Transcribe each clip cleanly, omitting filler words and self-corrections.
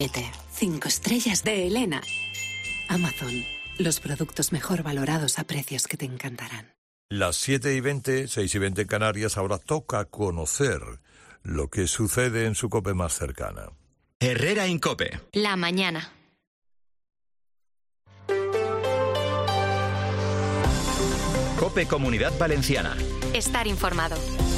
5 estrellas de Elena. Amazon, los productos mejor valorados a precios que te encantarán. Las 7:20, 6:20 en Canarias, ahora toca conocer lo que sucede en su COPE más cercana. Herrera en COPE. La mañana. COPE Comunidad Valenciana. Estar informado.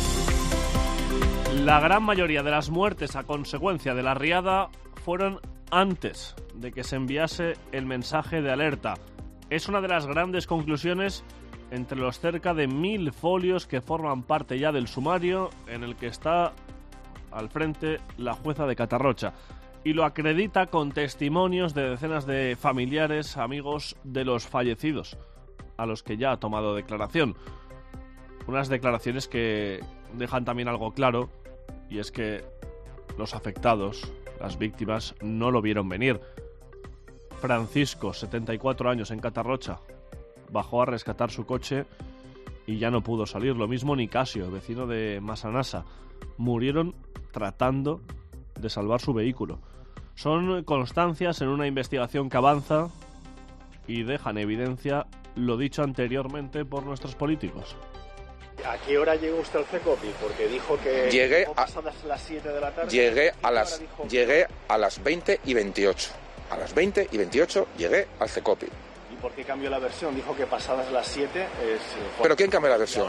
La gran mayoría de las muertes a consecuencia de la riada fueron antes de que se enviase el mensaje de alerta. Es una de las grandes conclusiones entre los cerca de 1000 folios que forman parte ya del sumario en el que está al frente la jueza de Catarrocha. Y lo acredita con testimonios de decenas de familiares, amigos de los fallecidos, a los que ya ha tomado declaración. Unas declaraciones que dejan también algo claro, y es que los afectados, las víctimas, no lo vieron venir. Francisco, 74 años, en Catarrocha, bajó a rescatar su coche y ya no pudo salir. Lo mismo Nicasio, vecino de Massanassa. Murieron tratando de salvar su vehículo. Son constancias en una investigación que avanza y deja en evidencia lo dicho anteriormente por nuestros políticos. ¿A qué hora llegó usted al CECOPI? Porque dijo que llegué pasadas las 7 de la tarde. Llegué a las 20:28. A las 20:28 llegué al CECOPI. ¿Y por qué cambió la versión? Dijo que pasadas las 7 es... ¿Pero quién cambió la versión?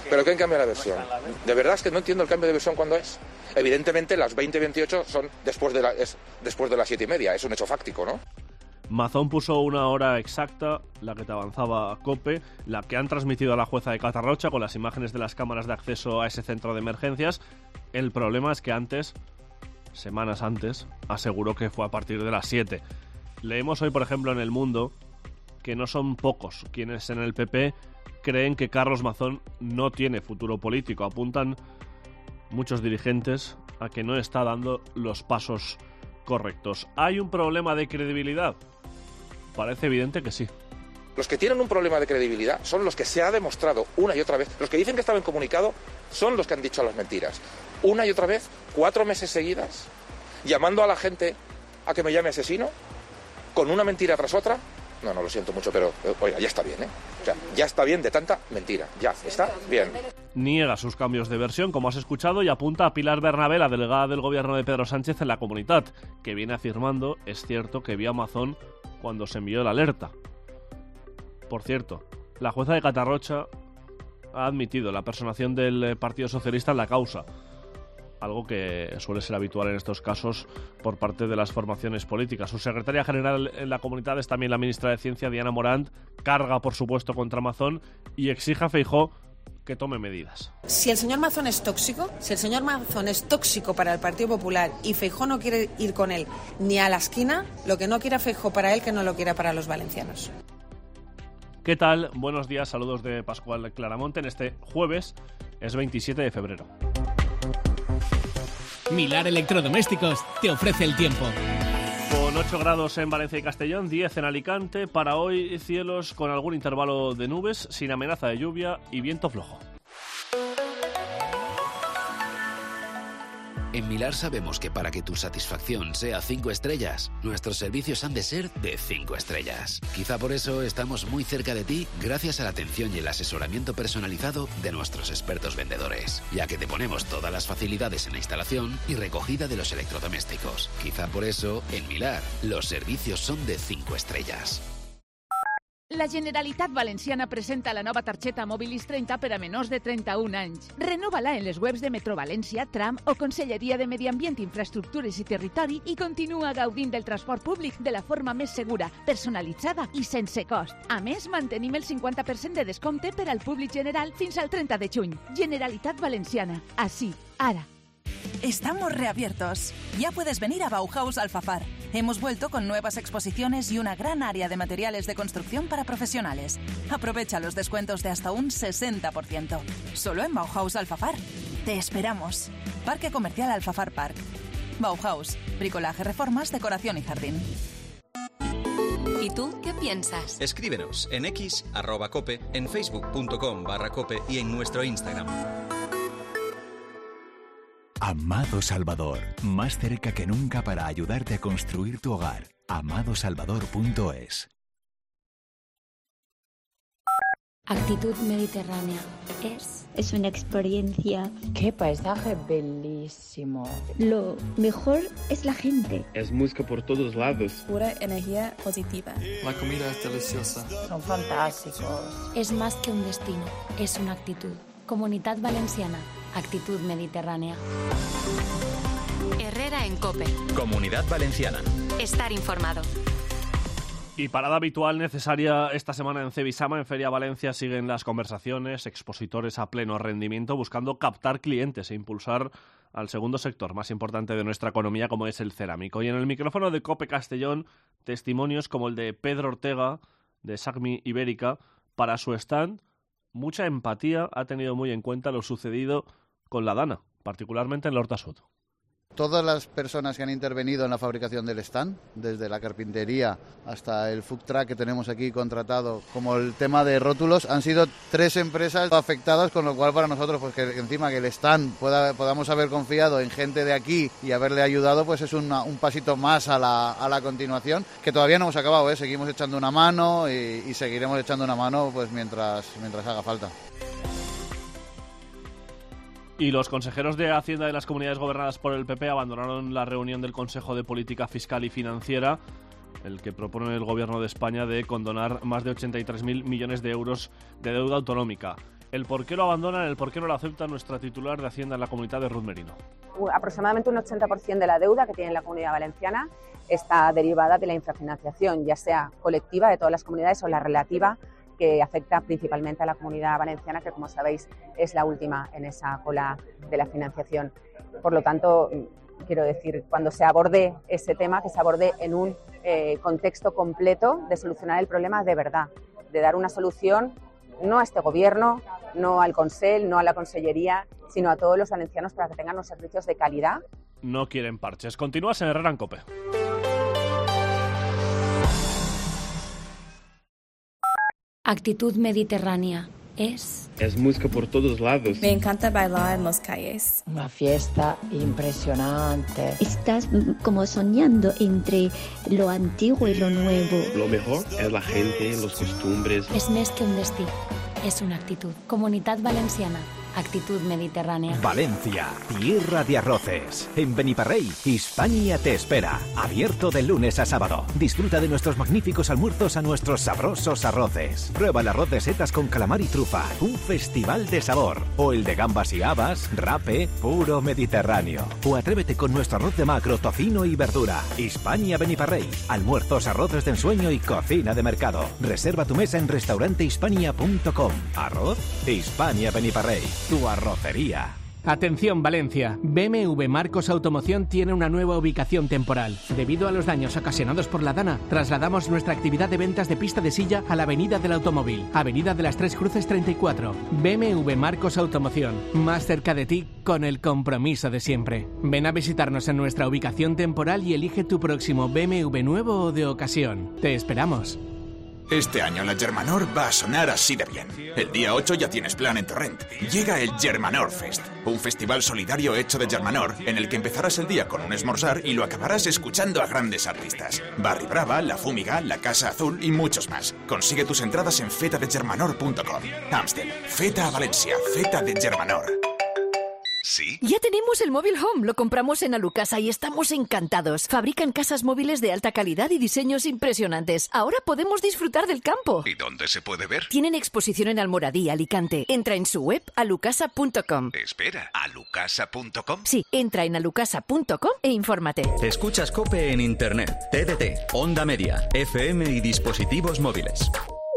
De verdad es que no entiendo el cambio de versión cuándo es. Evidentemente las 20:28 son después de las 7:30. Es un hecho fáctico, ¿no? Mazón puso una hora exacta, la que te avanzaba COPE, la que han transmitido a la jueza de Catarrocha con las imágenes de las cámaras de acceso a ese centro de emergencias. El problema es que antes, semanas antes, aseguró que fue a partir de las 7. Leemos hoy, por ejemplo, en El Mundo, que no son pocos quienes en el PP creen que Carlos Mazón no tiene futuro político. Apuntan muchos dirigentes a que no está dando los pasos correctos. ¿Hay un problema de credibilidad? Parece evidente que sí. Los que tienen un problema de credibilidad son los que se ha demostrado una y otra vez. Los que dicen que estaban comunicados son los que han dicho las mentiras. Una y otra vez, 4 meses seguidas, llamando a la gente a que me llame asesino, con una mentira tras otra. No, lo siento mucho, pero oiga, ya está bien, ¿eh? O sea, ya está bien de tanta mentira. Ya está bien. Niega sus cambios de versión, como has escuchado, y apunta a Pilar Bernabé, la delegada del gobierno de Pedro Sánchez en la Comunitat, que viene afirmando, es cierto, que vio a Mazón cuando se envió la alerta. Por cierto, la jueza de Catarrocha ha admitido la personación del Partido Socialista en la causa, algo que suele ser habitual en estos casos por parte de las formaciones políticas. Su secretaria general en la Comunitat es también la ministra de Ciencia, Diana Morant, carga, por supuesto, contra Mazón y exige a Feijóo que tome medidas. Si el señor Mazón es tóxico, para el Partido Popular y Feijóo no quiere ir con él ni a la esquina, lo que no quiera Feijóo para él, que no lo quiera para los valencianos. ¿Qué tal? Buenos días, saludos de Pascual Claramonte. En este jueves es 27 de febrero. Milar Electrodomésticos te ofrece el tiempo. Con 8 grados en Valencia y Castellón, 10 en Alicante. Para hoy, cielos con algún intervalo de nubes, sin amenaza de lluvia y viento flojo. En Milar sabemos que para que tu satisfacción sea 5 estrellas, nuestros servicios han de ser de 5 estrellas. Quizá por eso estamos muy cerca de ti gracias a la atención y el asesoramiento personalizado de nuestros expertos vendedores, ya que te ponemos todas las facilidades en la instalación y recogida de los electrodomésticos. Quizá por eso, en Milar, los servicios son de 5 estrellas. La Generalitat Valenciana presenta la nova targeta Mobilis 30 per a menors de 31 anys. Renova-la en les webs de Metro València, Tram o Conselleria de Medi Ambient, Infraestructures i Territori i continua gaudint del transport públic de la forma més segura, personalitzada i sense cost. A més, mantenim el 50% de descompte per al públic general fins al 30 de juny. Generalitat Valenciana. Así, ara. Estamos reabiertos. Ya puedes venir a Bauhaus Alfafar. Hemos vuelto con nuevas exposiciones y una gran área de materiales de construcción para profesionales. Aprovecha los descuentos de hasta un 60%. Solo en Bauhaus Alfafar. Te esperamos. Parque Comercial Alfafar Park. Bauhaus. Bricolaje, reformas, decoración y jardín. ¿Y tú qué piensas? Escríbenos en X, @cope, en facebook.com/cope y en nuestro Instagram. Amado Salvador, más cerca que nunca para ayudarte a construir tu hogar. amadosalvador.es. Actitud mediterránea es una experiencia. ¡Qué paisaje bellísimo! Lo mejor es la gente. Es música por todos lados. Pura energía positiva. La comida es deliciosa. Son fantásticos. Es más que un destino, es una actitud. Comunidad Valenciana. Actitud mediterránea. Herrera en COPE. Comunidad Valenciana. Estar informado. Y parada habitual necesaria esta semana en Cebisama, en Feria Valencia, siguen las conversaciones, expositores a pleno rendimiento buscando captar clientes e impulsar al segundo sector más importante de nuestra economía, como es el cerámico. Y en el micrófono de COPE Castellón, testimonios como el de Pedro Ortega, de SACMI Ibérica. Para su stand, mucha empatía, ha tenido muy en cuenta lo sucedido con la Dana, particularmente en la Horta Sud. Todas las personas que han intervenido en la fabricación del stand, desde la carpintería hasta el food truck que tenemos aquí contratado, como el tema de rótulos, han sido 3 empresas afectadas, con lo cual para nosotros, pues que encima que el stand podamos haber confiado en gente de aquí y haberle ayudado, pues es un pasito más a la continuación, que todavía no hemos acabado, seguimos echando una mano y seguiremos echando una mano pues mientras haga falta. Y los consejeros de Hacienda de las comunidades gobernadas por el PP abandonaron la reunión del Consejo de Política Fiscal y Financiera, el que propone el Gobierno de España de condonar más de 83.000 millones de euros de deuda autonómica. El por qué lo abandonan, el por qué no lo acepta nuestra titular de Hacienda en la Comunidad de Ruth Merino. Aproximadamente un 80% de la deuda que tiene la Comunidad Valenciana está derivada de la infrafinanciación, ya sea colectiva de todas las comunidades o la relativa, que afecta principalmente a la Comunidad Valenciana, que como sabéis es la última en esa cola de la financiación. Por lo tanto, quiero decir, cuando se aborde ese tema, que se aborde en un contexto completo de solucionar el problema de verdad, de dar una solución no a este gobierno, no al Consell, no a la Consellería, sino a todos los valencianos para que tengan unos servicios de calidad. No quieren parches. Continúas en Herrera en COPE. Actitud mediterránea es música por todos lados. Me encanta bailar en las calles. Una fiesta impresionante. Estás como soñando entre lo antiguo y lo nuevo. Lo mejor es la gente, los costumbres. Es más que un destino, es una actitud. Comunidad Valenciana. Actitud mediterránea. Valencia, tierra de arroces. En Beniparrey, Hispania te espera. Abierto de lunes a sábado. Disfruta de nuestros magníficos almuerzos a nuestros sabrosos arroces. Prueba el arroz de setas con calamar y trufa. Un festival de sabor. O el de gambas y habas, rape, puro mediterráneo. O atrévete con nuestro arroz de macro, tocino y verdura. Hispania Beniparrey. Almuerzos, arroces de ensueño y cocina de mercado. Reserva tu mesa en restaurantehispania.com. Arroz, Hispania Beniparrey. Tu arrocería. Atención Valencia, BMW Marcos Automoción tiene una nueva ubicación temporal. Debido a los daños ocasionados por la Dana, trasladamos nuestra actividad de ventas de pista de silla a la Avenida del Automóvil, Avenida de las Tres Cruces 34. BMW Marcos Automoción, más cerca de ti con el compromiso de siempre. Ven a visitarnos en nuestra ubicación temporal y elige tu próximo BMW nuevo o de ocasión. Te esperamos. Este año la Germanor va a sonar así de bien. El día 8 ya tienes plan en Torrent. Llega el Germanor Fest, un festival solidario hecho de Germanor, en el que empezarás el día con un esmorzar y lo acabarás escuchando a grandes artistas. Barry Brava, La Fúmiga, La Casa Azul y muchos más. Consigue tus entradas en fetadegermanor.com. Amstel, Feta a Valencia, Feta de Germanor. ¿Sí? Ya tenemos el móvil Home, lo compramos en Alucasa y estamos encantados. Fabrican casas móviles de alta calidad y diseños impresionantes. Ahora podemos disfrutar del campo. ¿Y dónde se puede ver? Tienen exposición en Almoradí, Alicante. Entra en su web alucasa.com. Espera, ¿alucasa.com? Sí, entra en alucasa.com e infórmate. Escuchas COPE en Internet, TDT, Onda Media, FM y dispositivos móviles.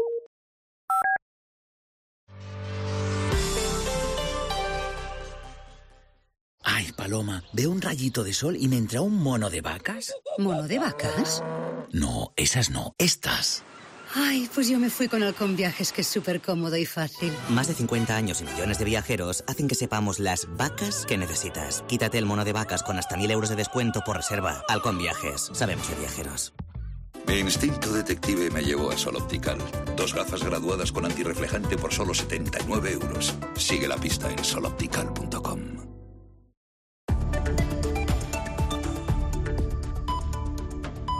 Ay, Paloma, veo un rayito de sol y me entra un mono de vacas. ¿Mono de vacas? No, esas no, estas. Ay, pues yo me fui con Halcón Viajes, que es súper cómodo y fácil. Más de 50 años y millones de viajeros hacen que sepamos las vacas que necesitas. Quítate el mono de vacas con hasta 1.000 euros de descuento por reserva. Halcón Viajes, sabemos de viajeros. Mi instinto detective me llevó a Sol Optical. 2 gafas graduadas con antirreflejante por solo 79 euros. Sigue la pista en soloptical.com.